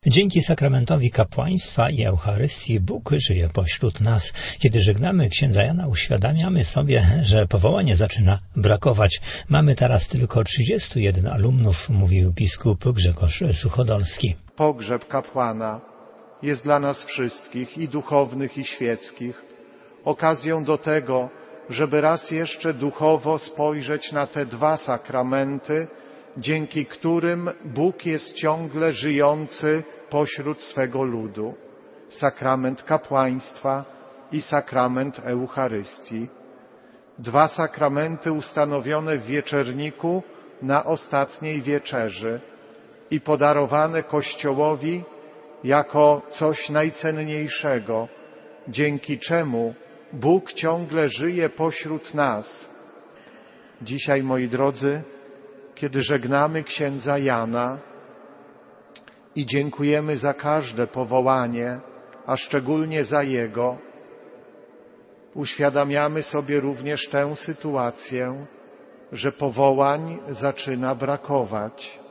Dzięki sakramentowi kapłaństwa i Eucharystii Bóg żyje pośród nas. Kiedy żegnamy księdza Jana, uświadamiamy sobie, że powołanie zaczyna brakować. Mamy teraz tylko 31 alumnów, mówił biskup Grzegorz Suchodolski. Pogrzeb kapłana jest dla nas wszystkich, i duchownych, i świeckich, okazją do tego, żeby raz jeszcze duchowo spojrzeć na te dwa sakramenty, dzięki którym Bóg jest ciągle żyjący pośród swego ludu. Sakrament kapłaństwa i sakrament Eucharystii. Dwa sakramenty ustanowione w wieczerniku na ostatniej wieczerzy i podarowane Kościołowi jako coś najcenniejszego, dzięki czemu Bóg ciągle żyje pośród nas. Dzisiaj, moi drodzy, kiedy żegnamy księdza Jana i dziękujemy za każde powołanie, a szczególnie za jego, uświadamiamy sobie również tę sytuację, że powołań zaczyna brakować.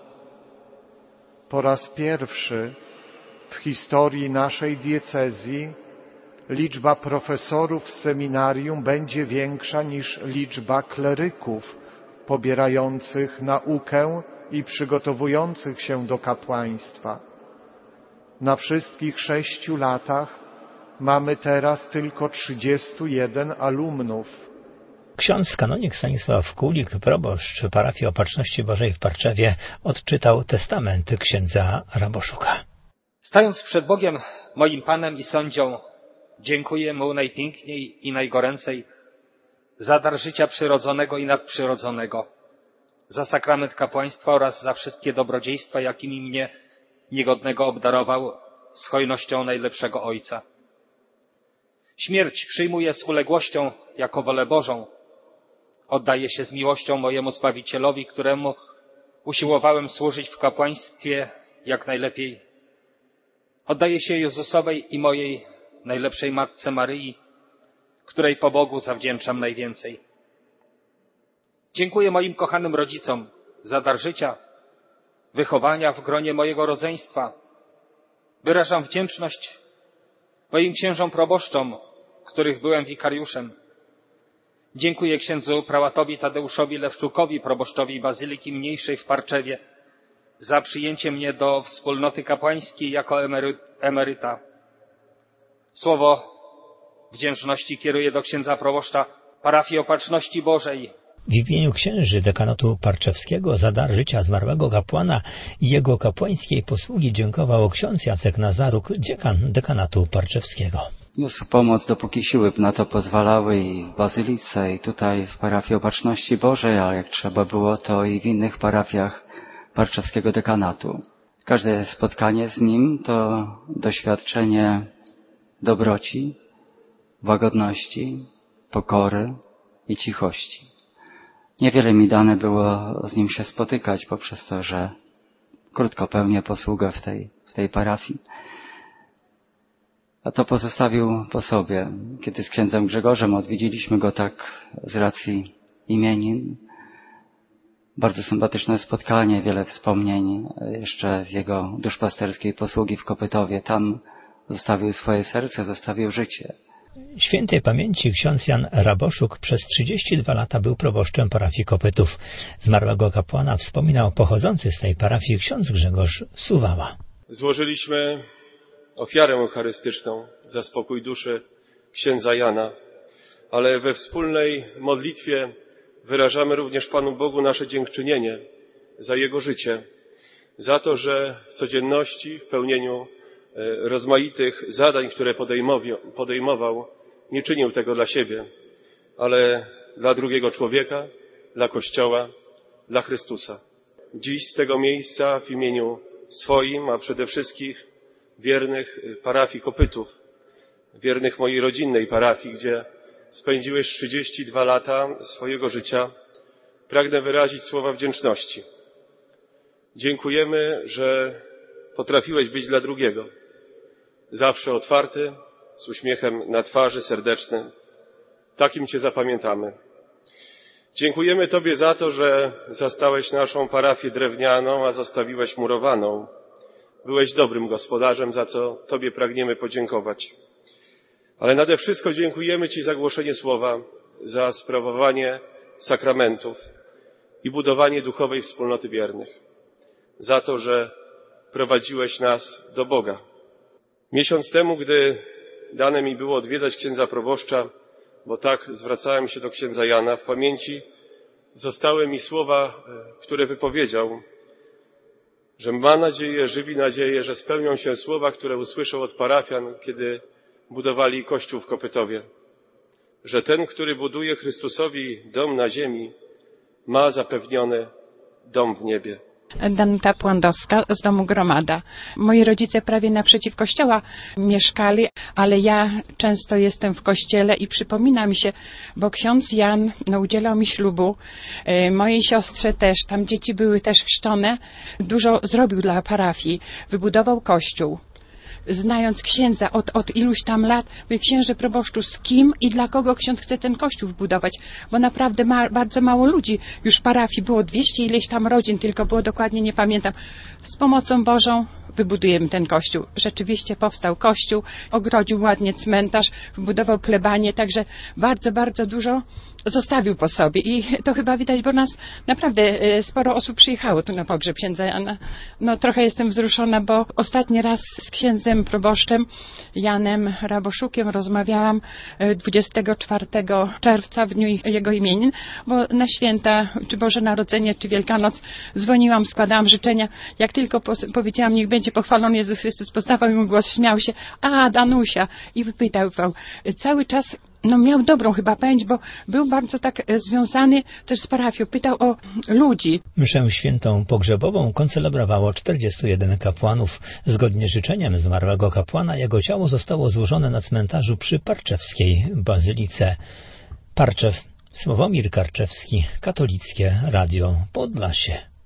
Po raz pierwszy w historii naszej diecezji liczba profesorów w seminarium będzie większa niż liczba kleryków pobierających naukę i przygotowujących się do kapłaństwa. Na wszystkich 6 latach mamy teraz tylko 31 alumnów. Ksiądz kanonik Stanisław Kulik, proboszcz parafii Opatrzności Bożej w Parczewie, odczytał testament księdza Raboszuka. Stając przed Bogiem, moim Panem i sądzią, dziękuję Mu najpiękniej i najgoręcej za dar życia przyrodzonego i nadprzyrodzonego, za sakrament kapłaństwa oraz za wszystkie dobrodziejstwa, jakimi mnie niegodnego obdarował z hojnością najlepszego Ojca. Śmierć przyjmuję z uległością jako wolę Bożą. Oddaję się z miłością mojemu Zbawicielowi, któremu usiłowałem służyć w kapłaństwie jak najlepiej. Oddaję się Jezusowej i mojej najlepszej Matce Maryi, której po Bogu zawdzięczam najwięcej. Dziękuję moim kochanym rodzicom za dar życia, wychowania w gronie mojego rodzeństwa. Wyrażam wdzięczność moim księżom proboszczom, których byłem wikariuszem. Dziękuję księdzu prałatowi Tadeuszowi Lewczukowi, proboszczowi Bazyliki Mniejszej w Parczewie, za przyjęcie mnie do wspólnoty kapłańskiej jako emeryta. Słowo wdzięczności kieruję do księdza proboszcza parafii Opatrzności Bożej. W imieniu księży dekanatu parczewskiego za dar życia zmarłego kapłana i jego kapłańskiej posługi dziękował ksiądz Jacek Nazaruk, dziekan dekanatu parczewskiego. Niósł pomoc, dopóki siły na to pozwalały, i w Bazylice, i tutaj w parafii Opatrzności Bożej, a jak trzeba było, to i w innych parafiach parczewskiego dekanatu. Każde spotkanie z nim to doświadczenie dobroci, łagodności, pokory i cichości. Niewiele mi dane było z nim się spotykać poprzez to, że krótko pełnię posługę w tej parafii. A to pozostawił po sobie. Kiedy z księdzem Grzegorzem odwiedziliśmy go tak z racji imienin, bardzo sympatyczne spotkanie, wiele wspomnień jeszcze z jego duszpasterskiej posługi w Kopytowie. Tam zostawił swoje serce, zostawił życie. Świętej pamięci ksiądz Jan Raboszuk przez 32 lata był proboszczem parafii Kopytów. Zmarłego kapłana wspominał pochodzący z tej parafii ksiądz Grzegorz Suwała. Złożyliśmy ofiarę eucharystyczną za spokój duszy księdza Jana, ale we wspólnej modlitwie wyrażamy również Panu Bogu nasze dziękczynienie za jego życie, za to, że w codzienności, w pełnieniu rozmaitych zadań, które podejmował, nie czynił tego dla siebie, ale dla drugiego człowieka, dla Kościoła, dla Chrystusa. Dziś z tego miejsca w imieniu swoim, a przede wszystkim wiernych parafii Kopytów, wiernych mojej rodzinnej parafii, gdzie spędziłeś 32 lata swojego życia, pragnę wyrazić słowa wdzięczności. Dziękujemy, że potrafiłeś być dla drugiego. Zawsze otwarty, z uśmiechem na twarzy, serdecznym. Takim Cię zapamiętamy. Dziękujemy Tobie za to, że zastałeś naszą parafię drewnianą, a zostawiłeś murowaną. byłeś dobrym gospodarzem, za co Tobie pragniemy podziękować. Ale nade wszystko dziękujemy Ci za głoszenie słowa, za sprawowanie sakramentów i budowanie duchowej wspólnoty wiernych. Za to, że prowadziłeś nas do Boga. Miesiąc temu, gdy dane mi było odwiedzać księdza proboszcza, bo tak zwracałem się do księdza Jana, w pamięci zostały mi słowa, które wypowiedział, że ma nadzieję, żywi nadzieję, że spełnią się słowa, które usłyszał od parafian, kiedy budowali kościół w Kopytowie. Że ten, który buduje Chrystusowi dom na ziemi, ma zapewniony dom w niebie. Danuta Płandowska z domu Gromada. Moi rodzice prawie naprzeciw kościoła mieszkali, ale ja często jestem w kościele i przypomina mi się, bo ksiądz Jan udzielał mi ślubu, mojej siostrze też, tam dzieci były też chrzczone, dużo zrobił dla parafii, wybudował kościół. Znając księdza od iluś tam lat, mówię, księże proboszczu, z kim i dla kogo ksiądz chce ten kościół wbudować? Bo naprawdę bardzo mało ludzi już w parafii, było 200 ileś tam rodzin, tylko było dokładnie, nie pamiętam. Z pomocą Bożą wybudujemy ten kościół. Rzeczywiście powstał kościół, ogrodził ładnie cmentarz, wbudował plebanię, także bardzo, bardzo dużo zostawił po sobie. I to chyba widać, bo nas naprawdę sporo osób przyjechało tu na pogrzeb księdza Jana. No trochę jestem wzruszona, bo ostatni raz z księdzem proboszczem Janem Raboszukiem rozmawiałam 24 czerwca w dniu jego imienin, bo na święta, czy Boże Narodzenie, czy Wielkanoc dzwoniłam, składałam życzenia. Jak tylko powiedziałam, niech będzie pochwalony Jezus Chrystus, poznawał mu głos, śmiał się, a Danusia, i wypytał cały czas. No miał dobrą chyba pamięć, bo był bardzo tak związany też z parafią. Pytał o ludzi. Mszę świętą pogrzebową koncelebrowało 41 kapłanów. Zgodnie z życzeniem zmarłego kapłana jego ciało zostało złożone na cmentarzu przy Parczewskiej Bazylice. Parczew, Sławomir Karczewski, Katolickie Radio Podlasie.